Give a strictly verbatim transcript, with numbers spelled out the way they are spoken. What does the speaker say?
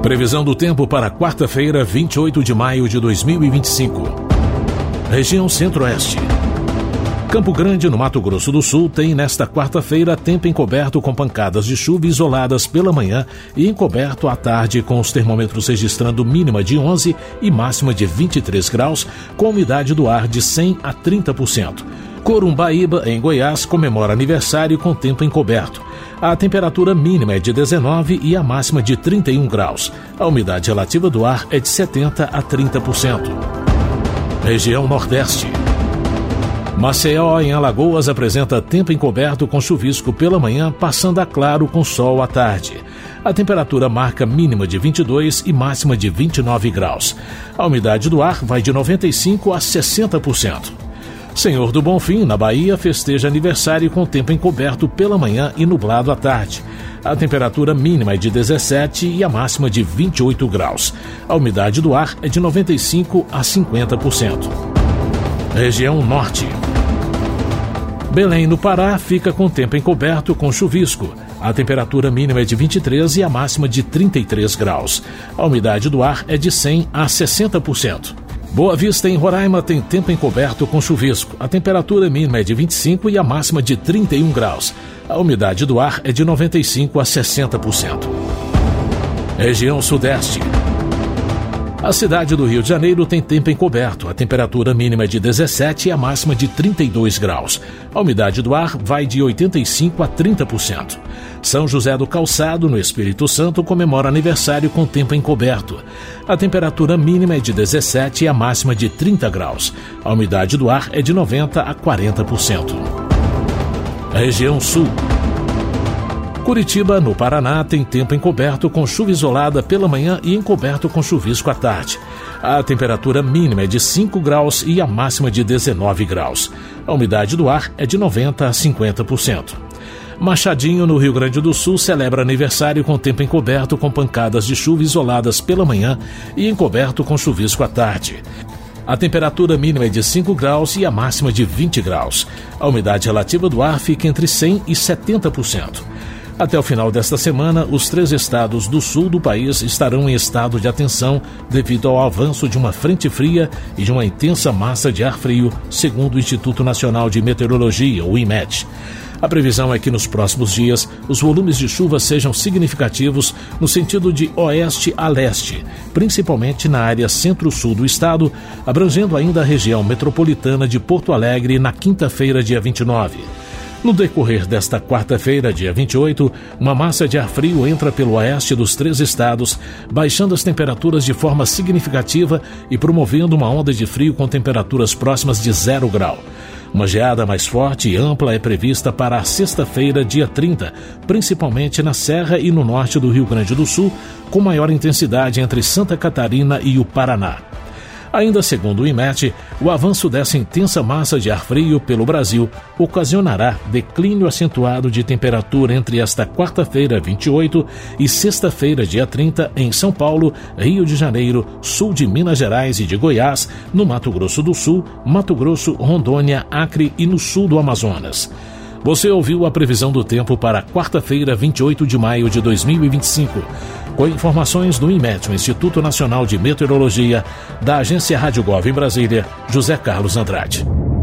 Previsão do tempo para quarta-feira, vinte e oito de maio de dois mil e vinte e cinco. Região Centro-Oeste. Campo Grande, no Mato Grosso do Sul, tem nesta quarta-feira tempo encoberto com pancadas de chuva isoladas pela manhã e encoberto à tarde, com os termômetros registrando mínima de onze e máxima de vinte e três graus, com umidade do ar de cem a trinta por cento. Corumbaíba, em Goiás, comemora aniversário com tempo encoberto. A temperatura mínima é de dezenove e a máxima de trinta e um graus. A umidade relativa do ar é de setenta a trinta por cento. Região Nordeste. Maceió, em Alagoas, apresenta tempo encoberto com chuvisco pela manhã, passando a claro com sol à tarde. A temperatura marca mínima de vinte e dois e máxima de vinte e nove graus. A umidade do ar vai de noventa e cinco a sessenta por cento. Senhor do Bonfim, na Bahia, festeja aniversário com tempo encoberto pela manhã e nublado à tarde. A temperatura mínima é de dezessete e a máxima de vinte e oito graus. A umidade do ar é de noventa e cinco a cinquenta por cento. Região Norte. Belém, no Pará, fica com tempo encoberto com chuvisco. A temperatura mínima é de vinte e três e a máxima de trinta e três graus. A umidade do ar é de cem a sessenta por cento. Boa Vista, em Roraima, tem tempo encoberto com chuvisco. A temperatura mínima é de vinte e cinco e a máxima de trinta e um graus. A umidade do ar é de noventa e cinco a sessenta por cento. Região Sudeste. A cidade do Rio de Janeiro tem tempo encoberto. A temperatura mínima é de dezessete e a máxima de trinta e dois graus. A umidade do ar vai de oitenta e cinco a trinta por cento. São José do Calçado, no Espírito Santo, comemora aniversário com tempo encoberto. A temperatura mínima é de dezessete e a máxima de trinta graus. A umidade do ar é de noventa a quarenta por cento. Região Sul. Curitiba, no Paraná, tem tempo encoberto com chuva isolada pela manhã e encoberto com chuvisco à tarde. A temperatura mínima é de cinco graus e a máxima de dezenove graus. A umidade do ar é de noventa a cinquenta por cento. Machadinho, no Rio Grande do Sul, celebra aniversário com tempo encoberto com pancadas de chuva isoladas pela manhã e encoberto com chuvisco à tarde. A temperatura mínima é de cinco graus e a máxima de vinte graus. A umidade relativa do ar fica entre cem e setenta por cento. Até o final desta semana, os três estados do sul do país estarão em estado de atenção devido ao avanço de uma frente fria e de uma intensa massa de ar frio, segundo o Instituto Nacional de Meteorologia, o IMET. A previsão é que nos próximos dias os volumes de chuva sejam significativos no sentido de oeste a leste, principalmente na área centro-sul do estado, abrangendo ainda a região metropolitana de Porto Alegre na quinta-feira, dia vinte e nove. No decorrer desta quarta-feira, dia vinte e oito, uma massa de ar frio entra pelo oeste dos três estados, baixando as temperaturas de forma significativa e promovendo uma onda de frio com temperaturas próximas de zero grau. Uma geada mais forte e ampla é prevista para a sexta-feira, dia trinta, principalmente na Serra e no norte do Rio Grande do Sul, com maior intensidade entre Santa Catarina e o Paraná. Ainda segundo o IMET, o avanço dessa intensa massa de ar frio pelo Brasil ocasionará declínio acentuado de temperatura entre esta quarta-feira, vinte e oito, e sexta-feira, dia trinta, em São Paulo, Rio de Janeiro, sul de Minas Gerais e de Goiás, no Mato Grosso do Sul, Mato Grosso, Rondônia, Acre e no sul do Amazonas. Você ouviu a previsão do tempo para quarta-feira, vinte e oito de maio de dois mil e vinte e cinco. Com informações do IMET, o Instituto Nacional de Meteorologia, da Agência Rádio Gov em Brasília, José Carlos Andrade.